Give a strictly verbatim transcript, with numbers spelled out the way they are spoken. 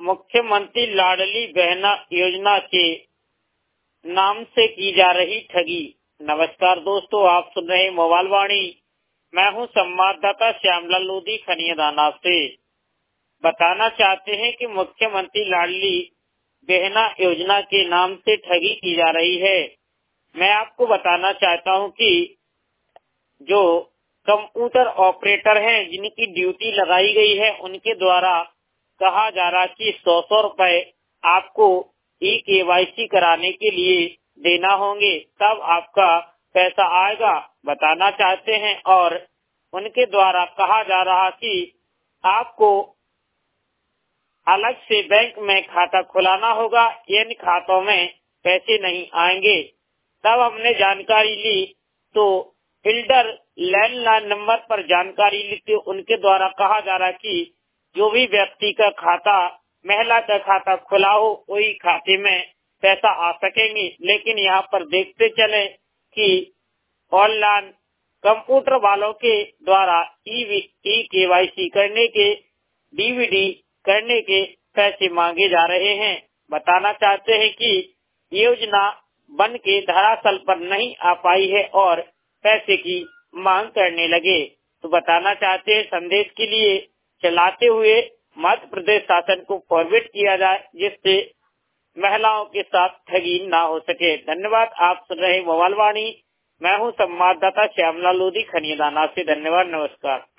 मुख्यमंत्री लाडली बहना योजना के नाम से की जा रही ठगी। नमस्कार दोस्तों, आप सुन रहे मोबाइल वाणी। मैं हूं संवाददाता श्यामलाल लोधी खनियादाना से। बताना चाहते हैं कि मुख्यमंत्री लाडली बहना योजना के नाम से ठगी की जा रही है। मैं आपको बताना चाहता हूं कि जो कंप्यूटर ऑपरेटर हैं, जिनकी ड्यूटी लगाई गई है, उनके द्वारा कहा जा रहा कि सौ सौ रुपए आपको ई केवाईसी कराने के लिए देना होंगे, तब आपका पैसा आएगा, बताना चाहते हैं। और उनके द्वारा कहा जा रहा कि आपको अलग से बैंक में खाता खुलाना होगा, इन खातों में पैसे नहीं आएंगे। तब हमने जानकारी ली तो फिल्डर लैंडलाइन नंबर पर जानकारी ली तो उनके द्वारा कहा जा रहा कि जो भी व्यक्ति का खाता, महिला का खाता खुला हो, वही खाते में पैसा आ सकेंगे। लेकिन यहाँ पर देखते चले कि ऑनलाइन कंप्यूटर वालों के द्वारा ई ई केवाईसी करने के, डीवीडी करने के पैसे मांगे जा रहे हैं। बताना चाहते हैं कि योजना बन के धरातल पर नहीं आ पाई है और पैसे की मांग करने लगे। तो बताना चाहते हैं, संदेश के लिए चलाते हुए मध्य प्रदेश शासन को फॉरवर्ड किया जाए, जिससे महिलाओं के साथ ठगी ना हो सके। धन्यवाद। आप सुन रहे मोबाइल वाणी। मैं हूं संवाददाता श्यामलाल लोधी खनियादाना से। धन्यवाद, नमस्कार।